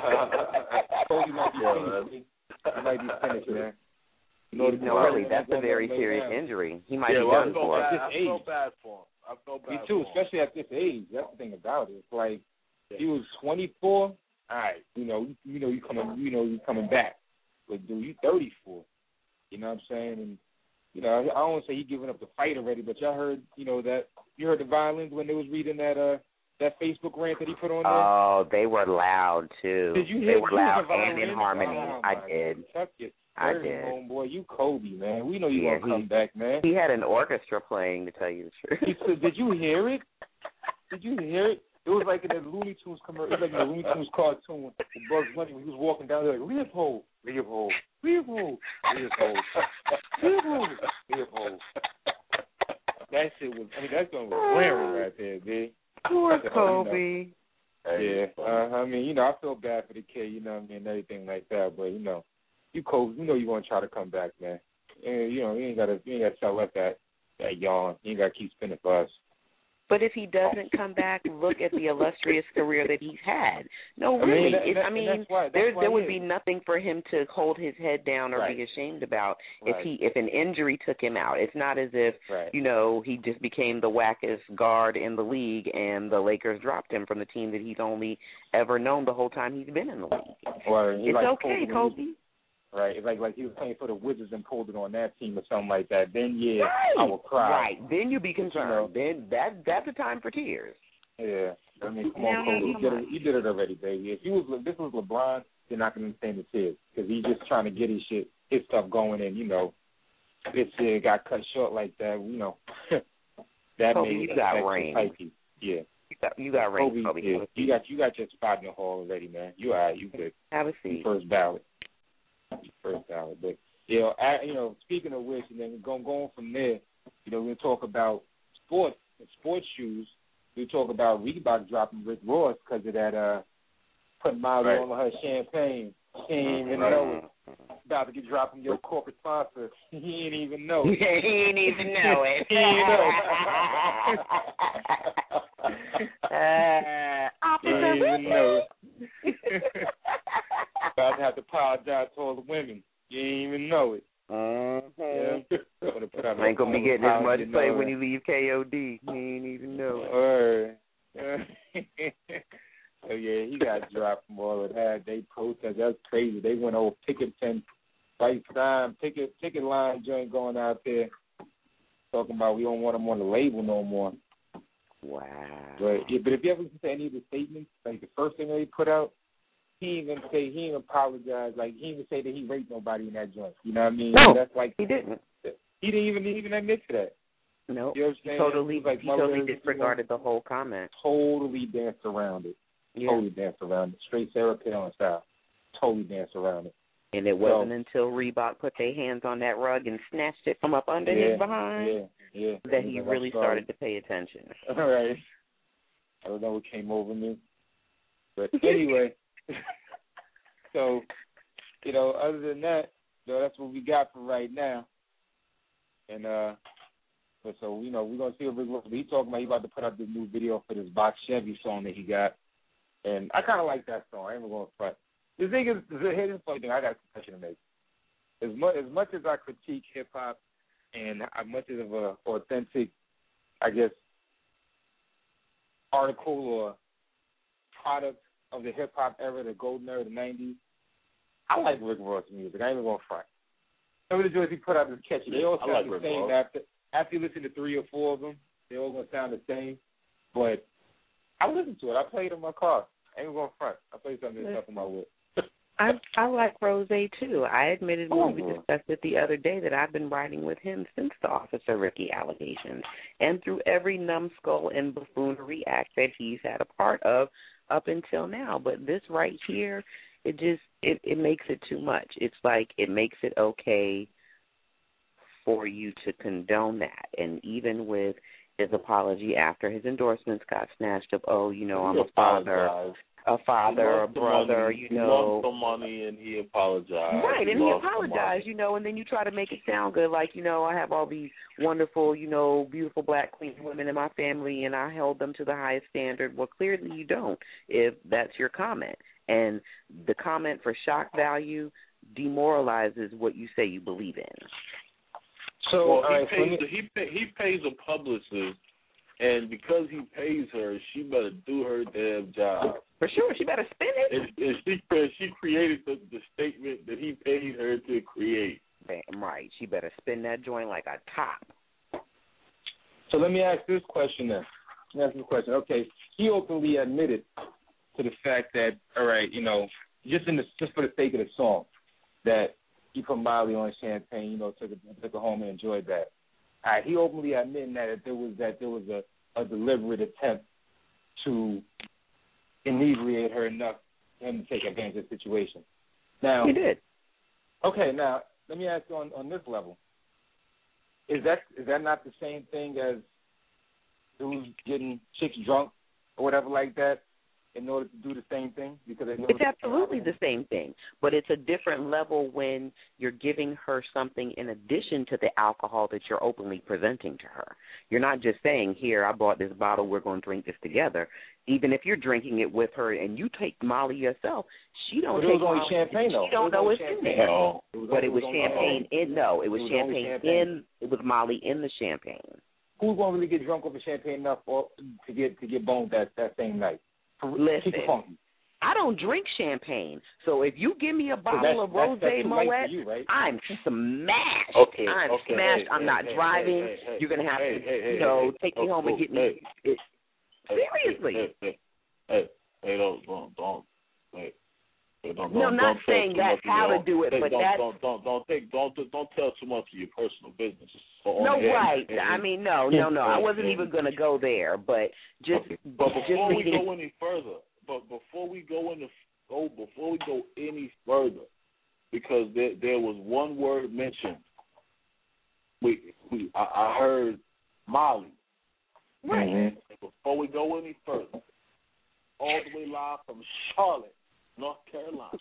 Kobe might be Yeah, finished. He might be finished, man. You No, the really, Warriors that's a gonna very lay serious down. injury. He might yeah, be well, I done feel for. bad. At I this feel age. bad for him. I feel bad Me for too, him. especially at this age. That's the thing about it. It's like Yeah. he was twenty-four. All right, you know, you, you know, you coming, you know, you coming back. But dude, you thirty-four. You know what I'm saying? And you know, I don't want to say he giving up the fight already, but y'all heard, you know, that you heard the violins when they was reading that uh that Facebook rant that he put on there. Oh, they were loud too. Did you they hear were you loud hear the and in violins? harmony. Oh, I my did. God. Chuck it. I Dirty, did. homeboy, you Kobe, man. We know you Yeah, gonna come he- back, man. He had an orchestra playing, to tell you the truth. He said, "Did you hear it? Did you hear it? It was like in the Looney Tunes commercial. It was like in the Looney Tunes cartoon with Bugs Bunny when he was walking down there like Leopold, Leopold, Leopold, Leopold, Leopold, Leopold." That shit was. I mean, that song was blaring right there, dude. Poor So, Kobe. Yeah, uh, I mean, you know, I feel bad for the kid, you know what I mean, and everything like that. But you know, you Kobe, you know, you want to try to come back, man. And you know, you ain't gotta, you ain't gotta tell us that that yawn. You ain't gotta keep spinning for us. But if he doesn't come back, look at the illustrious career that he's had. No, I mean, really. that- It, that- I and mean, that's why- that's there why there it would is. be nothing for him to hold his head down or Right. be ashamed about Right. if he if an injury took him out. It's not as if Right. you know he just became the wackest guard in the league and the Lakers dropped him from the team that he's only ever known the whole time he's been in the league. Or he It's like okay, pulled- Kobe. Right, it's like like he was playing for the Wizards and pulled it on that team or something like that. Then yeah, Right. I would cry. Right. Then you be But, you concerned. know, then that that's a time for tears. Yeah, I mean, come No, on, no, Kobe, you come did on. it. You did it already, baby. If you was if this was LeBron, you're not gonna understand the tears because he's just trying to get his shit, his stuff going, and you know, this shit got cut short like that. You know, that Kobe, made you it got extra range. spiky. Yeah, You got you got range, Kobe, Kobe. yeah, Have a you seat. got you got your spot in the hall already, man. You all right? You good? Have a You seat. first ballot. You first ballot, but you know, I, you know, speaking of which, and then going going from there, you know, we'll talk about sports and sports shoes. We talk about Reebok dropping Rick Ross because of that uh, putting Miley Right. on her champagne. She ain't even know it. About to get dropped from your corporate sponsor. He ain't even know he it. ain't even know it. He ain't know uh, He ain't even know it. About to have to apologize to all the women. You ain't even know it. Mm-hmm. Yeah. Gonna put out a Ain't gonna be getting as much apology, play know when it. he leave K O D. He ain't even know it. Word. So yeah, he got dropped from all of that. They protest. That's crazy. They went over picket tent, fight time, ticket ticket line joint going out there, talking about we don't want him on the label no more. Wow. But yeah, but if you ever listen to any of the statements, like the first thing they put out, he didn't even say he didn't apologize. Like he didn't even say that he raped nobody in that joint. You know what I mean? No, that's like he didn't. He didn't even even admit to that. No, You know what I'm he saying? totally, It was like he my totally words, disregarded the whole comment. Totally danced around it. Yeah. Totally danced around it. Straight Sarah Palin style. Totally danced around it. And it wasn't So- until Reebok put their hands on that rug and snatched it from up under yeah, his behind yeah, yeah. that he I'm really sorry. started to pay attention. All right. I don't know what came over me. But anyway, so, you know, other than that, you know, that's what we got for right now. And, uh, but so, you know, we're going to see what Rick Ross, he's talking about he about to put out the new video for this Box Chevy song that he got. And I kind of like that song. I ain't even going to front. The thing is, here's the funny thing, I got a confession to make. as much as much as I critique hip hop and as much as of a authentic, I guess, article or product of the hip hop era, the golden era, the nineties, I like Rick Ross music. I ain't even gonna front. Some of the joints he put out is catchy. They all sound like the Rick same Ross. after after you listen to three or four of them. They all gonna sound the same. But I listen to it. I play it in my car. I ain't even gonna front. I play some of this stuff in my whip. I I like Rose too. I admitted when Oh, we discussed it the other day that I've been riding with him since the Officer Ricky allegations, and through every numbskull and buffoonery act that he's had a part of up until now. But this right here, it just it, it makes it too much. It's like it makes it okay for you to condone that, and even with his apology after his endorsements got snatched of, oh, you know, I'm a father. Apologized. A father, a brother, money. you He know. lost the money and he apologized. Right, and he he lost the apologized, money. you know, and then you try to make it sound good, like, you know, I have all these wonderful, you know, beautiful black queen women in my family, and I held them to the highest standard. Well, clearly you don't, if that's your comment. And the comment for shock value demoralizes what you say you believe in. So, well, he all right, so pays me- the, he pay, he pays a publicist, and because he pays her, she better do her damn job. For sure, she better spin it. And, and she she created the, the statement that he paid her to create. Damn right, she better spin that joint like a top. So let me ask this question then. Let me ask this question. Okay, he openly admitted to the fact that, all right, you know, just in the just for the sake of the song, that he put Miley on Champagne, you know, took it took it home and enjoyed that. All right, he openly admitting that there was that there was a, a deliberate attempt to inebriate her enough for him to take advantage of the situation. Now He did. Okay, now let me ask you on, on this level. Is that is that not the same thing as dudes getting chicks drunk or whatever like that in order to do the same thing? Because they know It's absolutely the same thing, but it's a different level when you're giving her something in addition to the alcohol that you're openly presenting to her. You're not just saying, here, I bought this bottle, we're going to drink this together. Even if you're drinking it with her and you take Molly yourself, she don't But it take was only Molly. champagne, though. She don't It was know only it's in champagne. there. No. It was But only- it was only- champagne in, no, it was, It was only champagne, champagne. in, it was Molly in the champagne. Who's going to really get drunk over champagne enough or to get to get boned that, that same night? Listen, Keep it funky. I don't drink champagne, so if you give me a So bottle that's, of that's, Rosé that's too late Moet, for you, right? I'm smashed. Okay, I'm okay, smashed. hey, I'm hey, not hey, driving. hey, hey, You're gonna have hey, to, hey, hey, you know, hey, take me oh, home and oh, get me. hey, It, hey, seriously. Hey, hey, hey, hey, don't, don't, don't, hey, hey, don't, No, don't, not don't tell saying too that's much of how your- to do it, hey, but don't, that's- don't, don't, don't take, don't, don't tell too much of your personal business. on no, air. right. And- I mean, no, no, no. I and- wasn't and- even gonna go there, but just, Okay. But just before we reading. go any further, but before we go into go before we go any further, because there there was one word mentioned. We we I, I heard Molly. Right. And before we go any further, all the way live from Charlotte, North Carolina.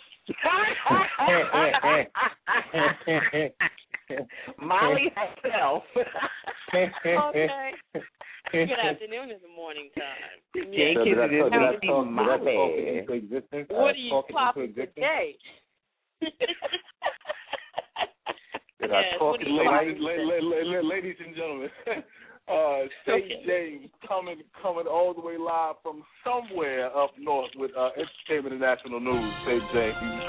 Molly herself. Okay. Good afternoon in the morning time. Thank So you. did I This talk- did I is talk- did I talk it Molly. into existence? What are Did I you talk it into popping existence? today? Did I Yes, talk what it are you into ladies, popping la- today? la- la- ladies and gentlemen, uh, Saint Okay. James coming coming all the way live from somewhere up north with uh, Entertainment and National News. Saint James.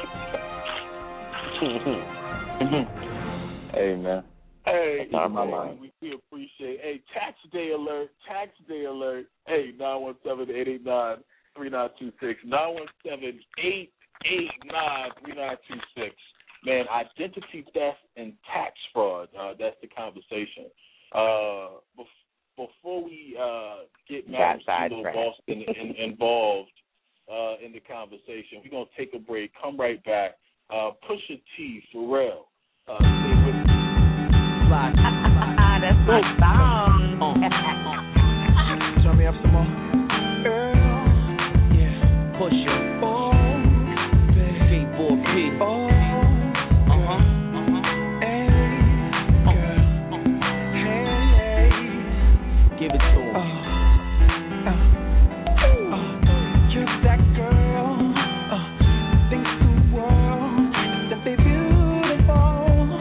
Hey, man. Hey, That's on my hey, mind. we, we appreciate. Hey, tax day alert! Tax day alert! Hey, nine one seven eight eight nine three nine two six. Nine one seven eight eight nine three nine two six. Man, identity theft and tax fraud. Uh, that's the conversation. Uh, bef- before we uh, get Madam Got Kilo sidetracked. Boston in, involved uh, in the conversation, we're gonna take a break. Come right back. Uh, Pusha T, Pharrell. Uh, stay with me. That's my song. Turn me up some more. Girl, yeah. Push it. Oh, skateboard P. Oh, uh huh. Hey, girl. Hey, give it to him. Uh, uh, uh, you're that girl. Uh, thinks the world is simply beautiful.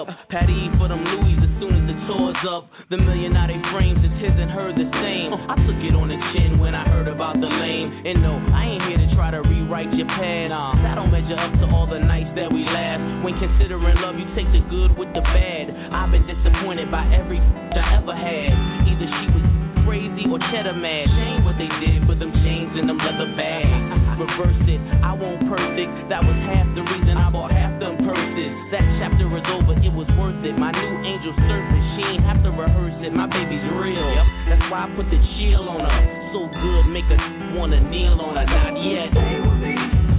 up. Patty for them Louis as soon as the tour's up. The million out they frames, it's his and her the same. I took it on the chin when I heard about the lame. And no, I ain't here to try to rewrite your past. Nah, that don't measure up to all the nights that we laugh. When considering love, you take the good with the bad. I've been disappointed by every I ever had. Either she was crazy or cheddar mad. Shame what they did for them chains and them leather bags. Reversed it, I won't perfect. That was half the reason I bought half them purses. That chapter is over, it was worth it. My new angel surface, she ain't have to rehearse it. My baby's real, yep. That's why I put the chill on her. So good, make her wanna kneel on her. Not yet. Stay with me.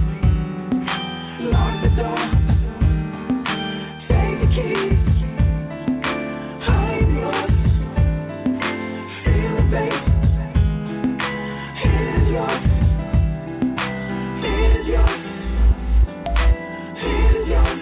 Lock the door. Take the keys. I'm yours. Feel it, babe. Here's yours. Here's yours. Here's yours.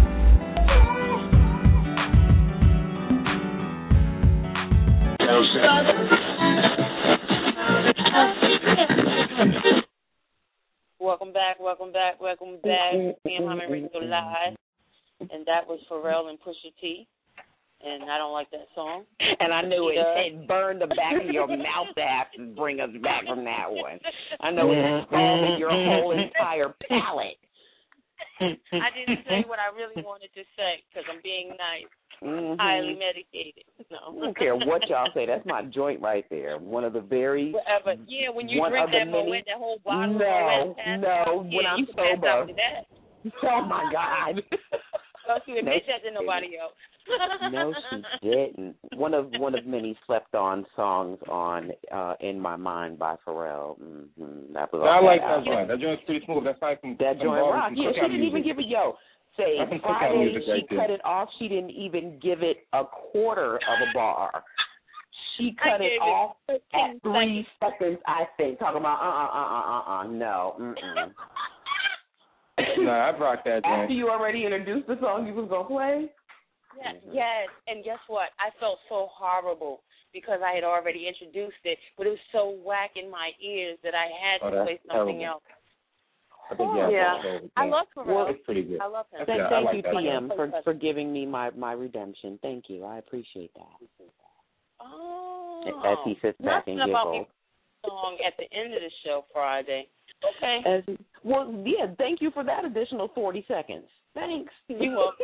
Welcome back, welcome back, welcome back. C M Hyman Radio Live. And that was Pharrell and Pusha T. And I don't like that song. And I knew it. It burned the back of your mouth to have to bring us back from that one. I know it scalded your whole entire palate. I didn't say what I really wanted to say because I'm being nice. Mm-hmm. Highly medicated. No. I don't care what y'all say. That's my joint right there. One of the very. Whatever. Yeah, when you drink that Moet, that whole bottle no, of Moet. No, yeah, when I'm you sober. That. Oh my God. Don't you admit that to nobody else. No, she didn't. One of one of many slept on songs on uh, "In My Mind" by Pharrell. Mm-hmm. That was. I like that that joint. That joint's pretty smooth. That's like some that some joint rock. Yeah, she didn't music. even give it yo. Say Friday, she right cut it off. She didn't even give it a quarter of a bar. She cut it off at three seconds. I think talking about uh uh uh uh uh uh no. Mm-mm. No, I rocked that joint. After you already introduced the song you was gonna play. Yes, yes, and guess what? I felt so horrible because I had already introduced it, but it was so whack in my ears that I had oh, to play something terrible. else. I think oh, yeah, I love Pharrell. Well, it's pretty good. I love him. Thank, yeah, thank like you, that. P M, for, for giving me my, my redemption. Thank you. I appreciate that. Oh. As he sits back and Nothing about giggles. me song at the end of the show Friday. Okay. As, well, yeah, thank you for that additional forty seconds. Thanks. You welcome.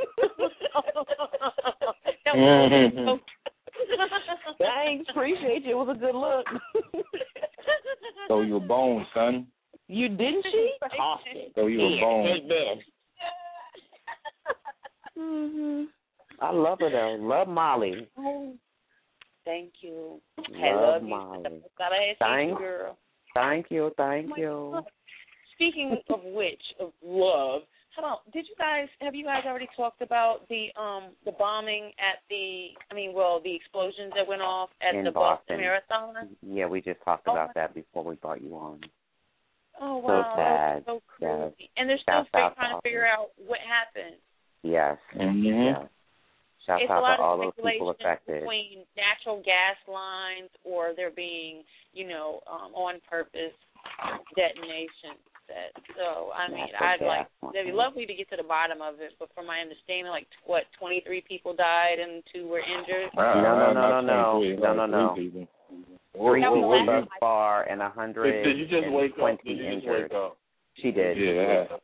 Thanks. Appreciate you. It was a good look. So you a bone, son. You didn't she? Tossed it. So you a bone. Take this. Mm-hmm. I love her though. Love Molly. Oh, thank you. Love I love Molly. you. Thank, thank you, girl. Thank you. Thank oh you. God. Speaking of which, of love, how about, did you guys, have you guys already talked about the um the bombing at the, I mean, well, the explosions that went off at In the Boston. Boston Marathon? Yeah, we just talked oh, about that before we brought you on. Oh, So wow. sad. So crazy. Yes. And they're still Shout out trying to to figure out what happened. Yes. Mm-hmm. Yes. Shout It's out a lot to all of those people speculation affected. between natural gas lines or there being, you know, um, on purpose detonations. That so I mean, Natural I'd like gas it'd be lines. lovely to get to the bottom of it, but from my understanding, like what twenty-three people died and two were injured. Wow, No, no, no, no, twenty-three, no, no, no. three people. Three That was people the last thus time I- far and a hundred Did you just and wake up? twenty Did you just injured. wake up? She did. Yeah.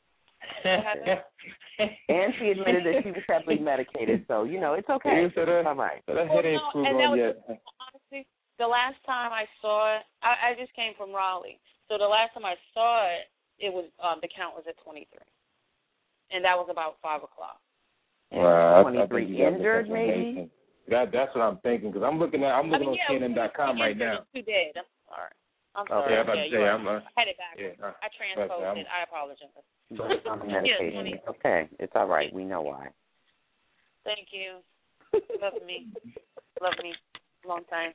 And she admitted that she was heavily medicated, so you know it's okay. Yeah, so that- It's all right. So that Well, head ain't no, screwed and that on was yet. honestly the last time I saw it. I, I just came from Raleigh, so the last time I saw it, it was um, the count was at twenty-three, and that was about five o'clock. Well, I- I twenty-three think you got injured, misinformation. maybe. That that's what I'm thinking because I'm looking at I'm I looking mean, yeah, on C N N dot com right now. Two dead. I'm sorry. I'm Okay. sorry. Yeah, I'm about yeah, to you say, are. I'm, uh, I had it back. Yeah, uh, I transposed I'm- it. I apologize. But on medication. Yeah, Okay, it's all right. We know why. Thank you. Love me. Love me. Long time.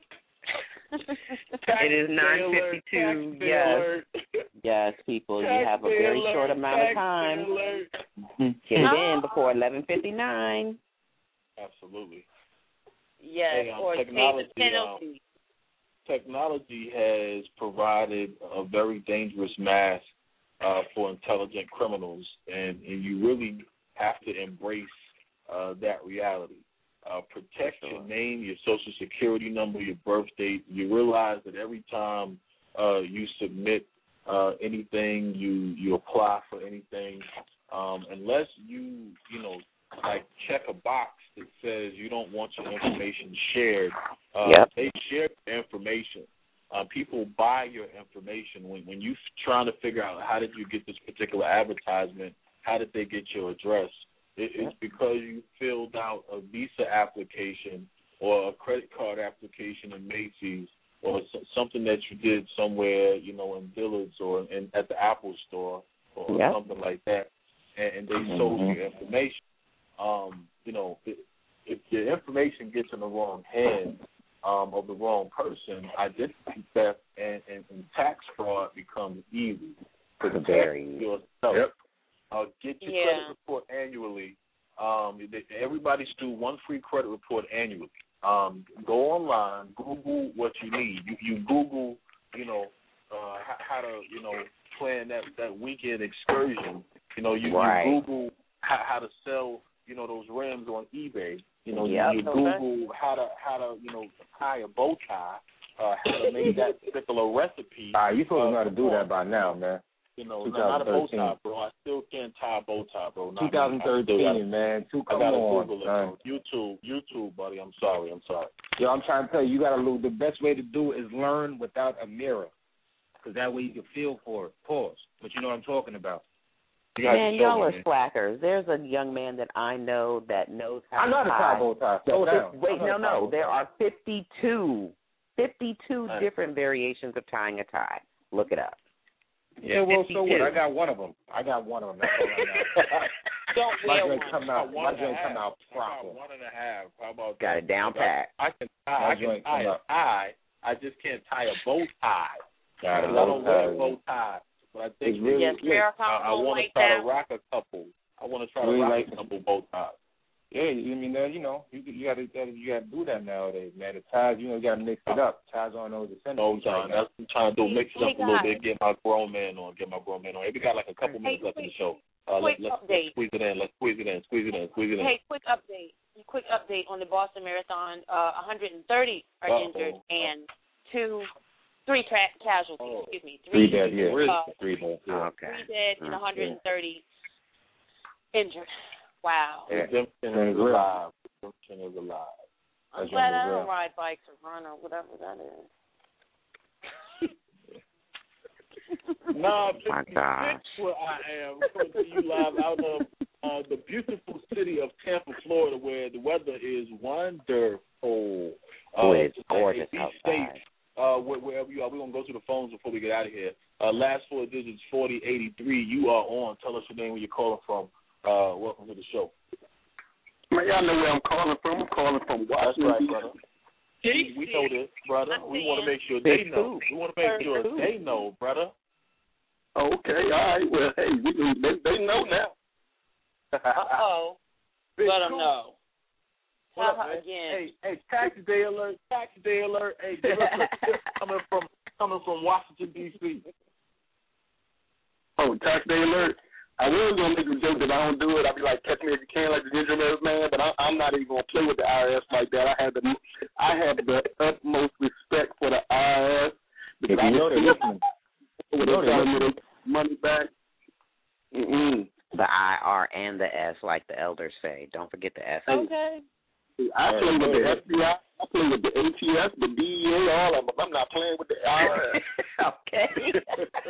It is nine fifty-two. Yes, yes, people. You have a very short amount of time. Get it in before eleven fifty-nine. Absolutely. Yes, Hey, um, or pay technology, the penalty. Technology has provided a very dangerous mask uh, for intelligent criminals, and, and you really have to embrace uh, that reality. Uh, protect your name, your social security number, your birth date. You realize that every time uh, you submit uh, anything, you you apply for anything, um, unless you you know like check a box that says you don't want your information shared. Uh, yep. They share your information. Uh, people buy your information when when you trying to figure out how did you get this particular advertisement, how did they get your address. It, it's because you filled out a visa application or a credit card application in Macy's or something that you did somewhere, you know, in Dillard's or in, at the Apple store or yep. something like that, and, and they mm-hmm. sold your information. Um, you know, if, if your information gets in the wrong hands um, of the wrong person, identity theft and, and, and tax fraud becomes easy. Protect yourself. Yep. Uh, get your yeah. credit report annually. Um, everybody's due one free credit report annually. Um, go online, Google what you need. You, you Google, you know, uh, how, how to, you know, plan that, that weekend excursion. You know, you, right. you Google how, how to sell, you know, those rims on eBay. You know, yep. you, you Google how to how to you know tie a bow tie, uh, how to make that particular recipe. Ah, you supposed to know how to do uh, that by now, man. You know, not a bow tie, bro. I still can't tie a bow tie, bro. Not twenty thirteen, man. Two, come I gotta on, Google it, son. YouTube, YouTube, buddy. I'm sorry. I'm sorry. Yo, I'm trying to tell you, you gotta lose. The best way to do is learn without a mirror, because that way you can feel for it. Pause. But you know what I'm talking about. You man, y'all are me. slackers. There's a young man that I know that knows how I know to how to tie bow tie. Slow down. Wait, no, no. There are fifty-two, fifty-two Nice. different variations of tying a tie. Look it up. Yeah, well, so fifty-two. what? I got one of them. I got one of them. That's all I know. Don't my wear joint one. come out. My joint come out I proper. got one and a half. How about Got that? it down pat. I can tie. My I can joint tie come a out. tie. I just can't tie a bow tie. Got it. I don't wear a bow tie. But I think It's really yes, Farrakhan I, I won't want like to try that. to rock a couple. I want to try Really to rock like a couple bow ties. Yeah, you mean uh, you know you you got to you got to do that nowadays, man. The ties, you know, you got to mix it up. Ties on those No, essentials. John, that's what I'm trying to do. Mix it up Hey, a little guys. bit. Get my grown man on. Get my grown man on. Hey, we got like a couple minutes Hey, left in quick- the show. Uh, quick let, let's, let's update. squeeze it in. Let's squeeze it in. Squeeze it in. Squeeze it in. Hey, quick update. Quick update on the Boston Marathon. Uh, one hundred thirty are Uh-oh. injured and two, three tra- casualties. Oh. Excuse me. Three dead, yeah. Uh, Three dead. Yeah. Okay. Three dead and Mm, one hundred thirty injured. Wow. Yeah. Redemption Yeah. is alive. Redemption is alive. I'm That's glad what I it don't is. ride bikes or run or whatever that is. Nah, My gosh. that's where I am. Coming to you live out of uh, the beautiful city of Tampa, Florida, where the weather is wonderful. Uh, Boy, it's tonight. gorgeous Be outside. safe uh, where, wherever you are. We're going to go to the phones before we get out of here. Uh, last four digits, forty eighty-three. You are on. Tell us your name, where you're calling from. Uh, welcome to the show. Man, y'all know where I'm calling from. I'm calling from That's Washington, right, D C brother. We, we know this, brother. We want to make sure they know. We want to make sure they know, brother. Okay, all right. Well, hey, we, they, they know now. Uh-oh. Big Let them Coop. know. What Tell up, her man? again. Hey, hey, tax day alert, tax day alert. Hey, give us a tip coming from coming from Washington D C. Oh, tax day alert. I was gonna make a joke that I don't do it. I'd be like, catch me if you can, like the Ginger Nurse man. But I, I'm not even gonna play with the I R S like that. I have the I have the utmost respect for the I R S because If you know they're listening. when You they know they're tell me listening. their money back. Mm-mm. The I R and the S, like the elders say. Don't forget the S. Okay. I play with the Yeah. F B I. I play with the A T S, the D E A, all of them. I'm not playing with the I R S. Okay.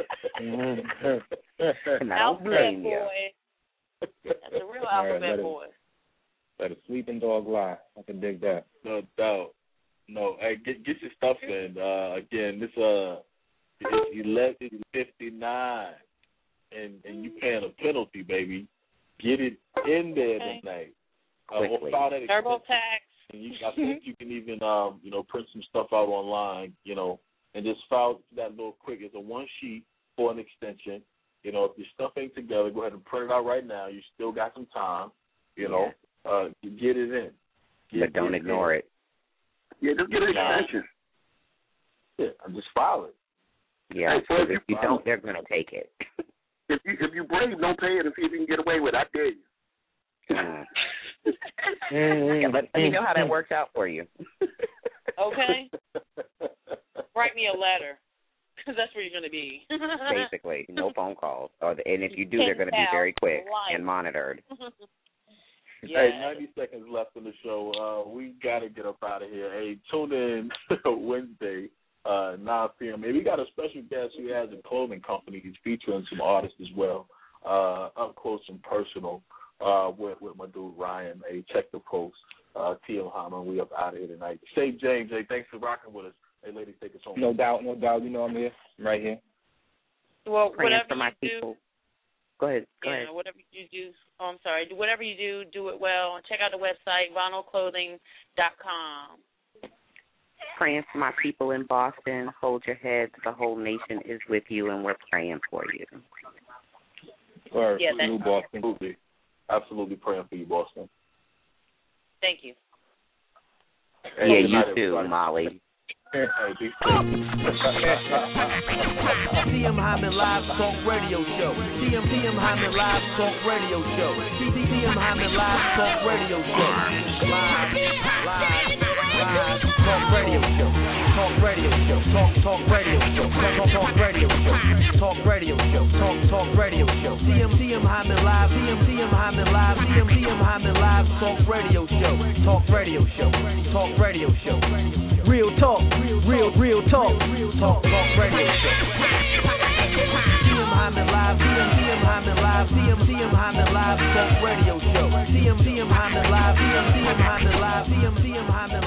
And I don't Alphabet blame you. boy. That's a real All right, alphabet let it- boy. Let a sleeping dog lie. I can dig that. No doubt. No, hey, get get your stuff in. Uh, again, this uh, it's eleven fifty nine, and and you paying a penalty, baby. Get it in there Okay. tonight. Uh, or Quickly. file that extension. TurboTax. And you, I think you can even, um, you know, print some stuff out online, you know, and just file that little quick. It's a one sheet for an extension. You know, if your stuff ain't together, go ahead and print it out right now. You still got some time, you know. Uh, get it in. Get, But don't get ignore it. Yeah, just get an Nah. extension. Yeah, I'm just file it. Yeah, Hey, because boy, if you you- don't, they're going to take it. If you if you brave, don't pay it and see if you can get away with it. I dare you. Mm. Yeah, let, let me know how that works out for you. Okay. Write me a letter, because that's where you're going to be. Basically, no phone calls. Or the, and if you do, they're going to be very quick and monitored. Yes. Hey, ninety seconds left in the show. Uh, we got to get up out of here. Hey, tune in Wednesday, uh, nine p.m. Hey, we got a special guest who has a clothing company. He's featuring some artists as well, uh, up close and personal uh, with, with my dude Ryan. Hey, check the post. Uh, T M Hyman, we up out of here tonight. Say James, hey, thanks for rocking with us. Hey, ladies, take us home. No doubt, no doubt. You know I'm here, I'm right here. Well, Praying whatever for my you people. do. Go ahead. Go yeah, ahead. whatever you do. Oh, I'm sorry. Whatever you do, do it well. And check out the website, vinyl clothing dot com. Praying for my people in Boston. Hold your heads. The whole nation is with you, and we're praying for you. Or Yeah, that's New Boston. Absolutely. Absolutely praying for you, Boston. Thank you. Hey, Yeah, good you night, too, everybody. Molly. Hey, be safe. T M Hyman Live Talk Radio Show. T M T M Hyman Live Talk Radio Show. T M Hyman Live Talk Radio Show. Live, live, live Talk Radio Show. Talk Radio Show. Talk Talk Radio Show. Talk Talk Radio Show. Talk Radio Show. Talk Talk Radio Show. T M T M Hyman Live. T M T M Hyman Live. T M T M Hyman Live Talk Radio Show. Talk Radio Show. Talk Radio Show. Real talk, real, real talk, talk, talk radio show. T M Hyman Live, T M T M Hyman Live, T M T M Hyman Live Talk Radio Show. T M T M Hyman Live, T M T M Hyman Live, T M T M Hyman